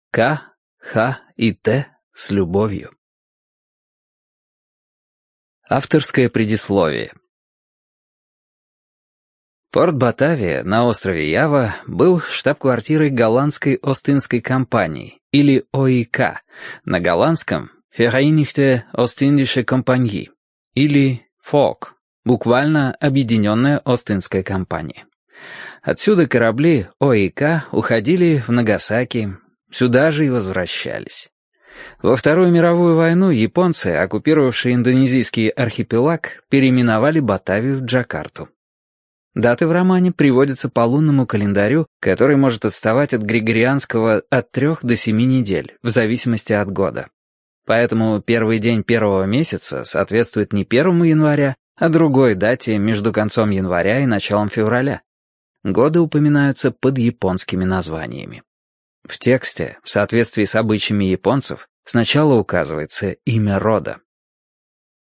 К, Х и Т с любовью. Авторское предисловие. Порт Батавия на острове Ява был штаб-квартирой голландской Ост-Индской компании, или ОИК, на голландском Verenigde Ostindische Compagnie, или ФОК, буквально Объединенная Ост-Индская компания. Отсюда корабли ОИК уходили в Нагасаки, сюда же и возвращались. Во Вторую мировую войну японцы, оккупировавшие индонезийский архипелаг, переименовали Батавию в Джакарту. Даты в романе приводятся по лунному календарю, который может отставать от григорианского от 3 до 7 недель, в зависимости от года. Поэтому первый день первого месяца соответствует не 1 января, а другой дате между концом января и началом февраля. Годы упоминаются под японскими названиями. В тексте, в соответствии с обычаями японцев, сначала указывается имя рода.